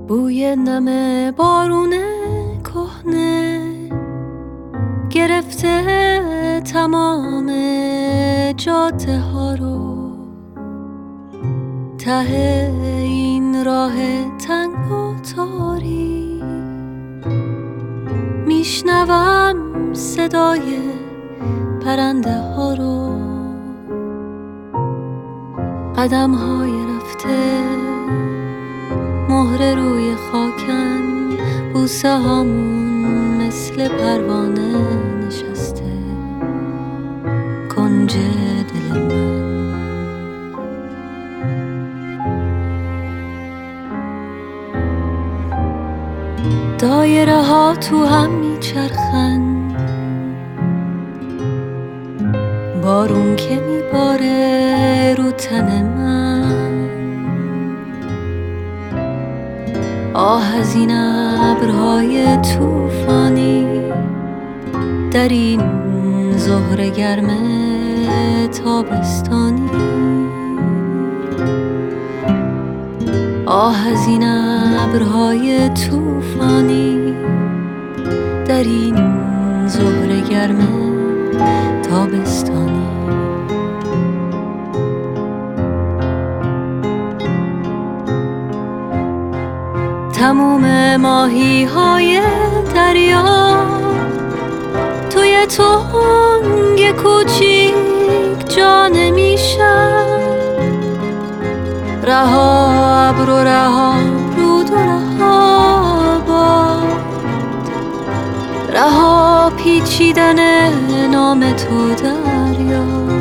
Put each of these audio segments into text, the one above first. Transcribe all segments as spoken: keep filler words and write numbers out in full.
بوی نم بارون کهنه گرفته تمام جاده ها رو، ته این راه تنگ و تاریک میشنوم صدای پرنده ها رو، قدم های رفته مهر روی خاکن، بوسه هامون مثل پروانه نشسته کنج دل من. دایره ها تو هم میچرخن، بارون که میباره رو تن من، آه از این ابرهای توفانی در این ظهر گرم تابستانی، آه از این ابرهای توفانی در این ظهر گرم تابستانی. تموم ماهی های دریا توی تنگ کوچیک جا نمیشن، رها ابر و رها رود و رها باد، رها پیچیدن نام تو دریا،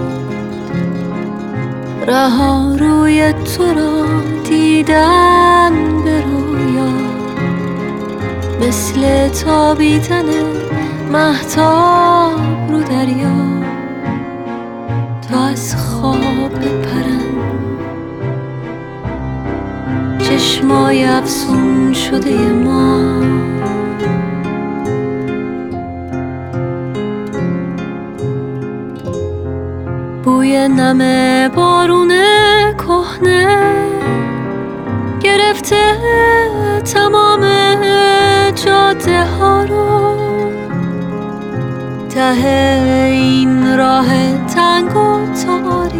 رها روی تو را دیدن به رویا، مثل تابیدن مهتاب رو دریا، تا از خواب بپرن چشمای افسون شده ما. بوی نم بارون کهنه گرفته تمام جاده ها رو، ته این راه تنگ و تاریک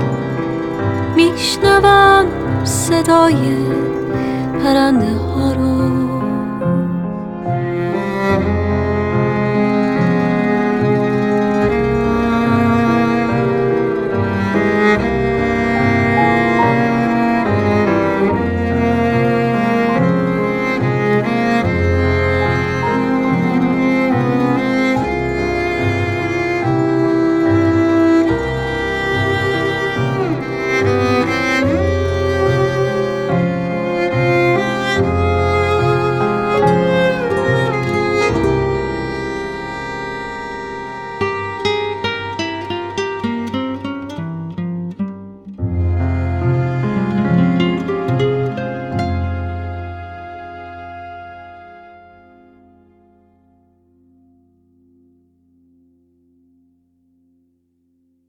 میشنوم صدای پرنده ها رو.